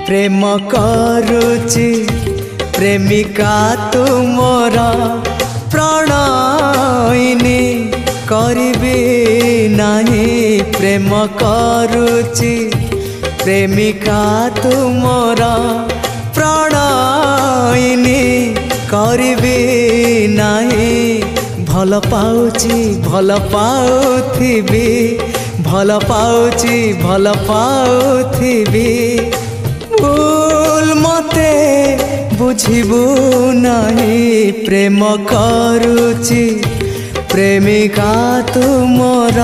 प्रेम करुची प्रेमिका तुमर प्रणयिनी करिबी नाही प्रेम करुची प्रेमिका तुमर प्रणयिनी करिबी नाही भल पाउची भल पाउथिबी भल पाउची भल पाउथिबी भूल मते बुझिबु नाही प्रेम करुची प्रेमिका तुमर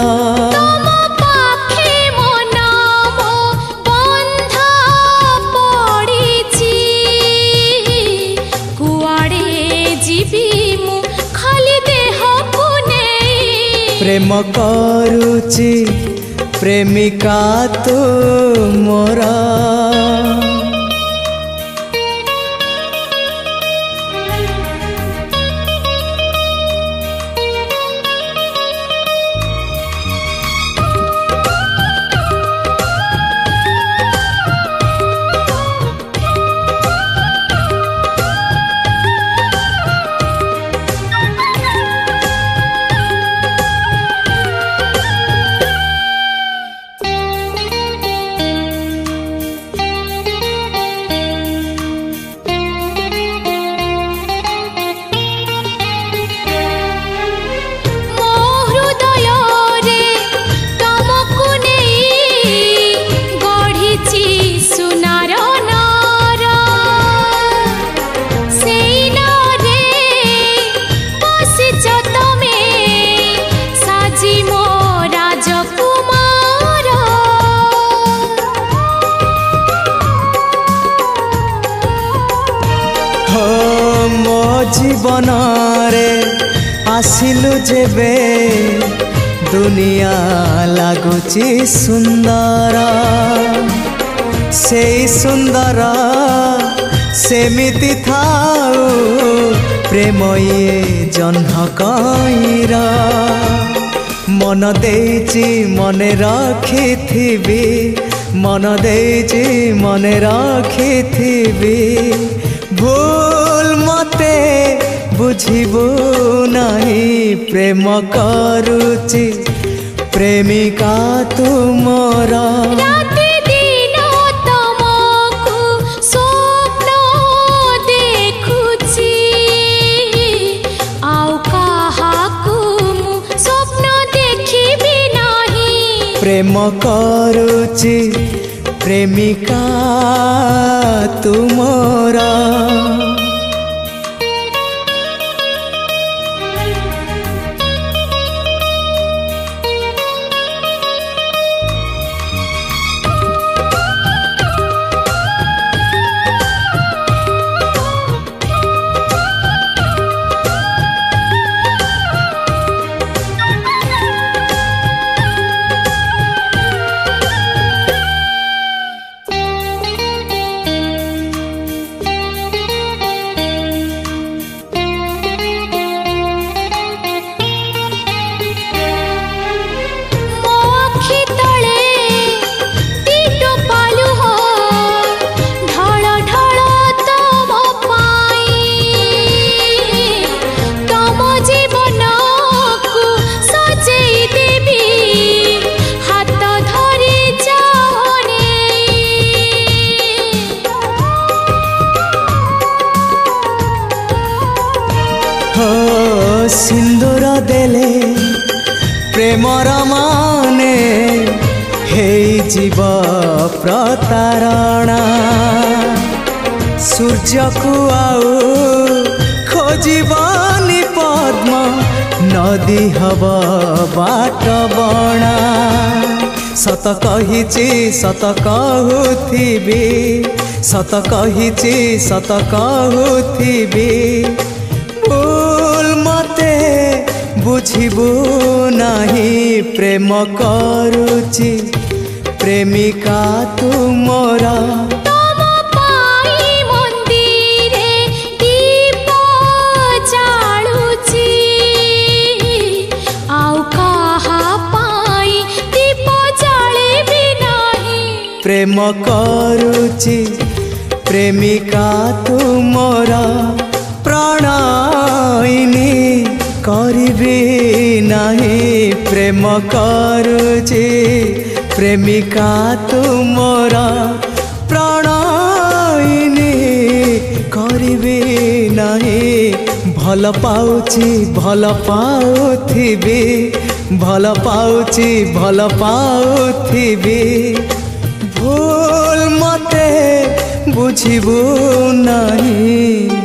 प्रेम करुची प्रेमिका तुमर जीवन रे आसिलु जेबे दुनिया लागुची सुंदर से सुंदर सेमिति थाउ प्रेम ये जह्नकईरा मन देची मने रखिथिबी मन देची मने रखिथिबी भूल मते बुझिबु नाही प्रेम करुची प्रेमिका तुमर राति दिन तमको स्वप्न देखुची आउ काहाकू स्वप्न देखिबी नाही प्रेम करुची प्रेमिका तुमर सिंदूर देले प्रेमर माने हे जीव प्रतारणा सूर्य को आउ खोजबनी पद्म नदी हब बाट बणा सत कहिची सत कहूथिबी सत कहिची सत कहूथिबी बुझिबु नाही प्रेम करुची प्रेमिका तुमर तम पाई मंदिरे दीप जालुची आउ काहा पाई दीप जाले भी नाही प्रेम करुची प्रेमिका तू मोर प्रणयिनी करिबी नहीं प्रेम करुची प्रेमिका तू मोर प्रणयिनी करिबी नहीं भल पाउची भल पाउथिबी भल पाउची भल पाउथिबी भूल मते बुझिबू नहीं।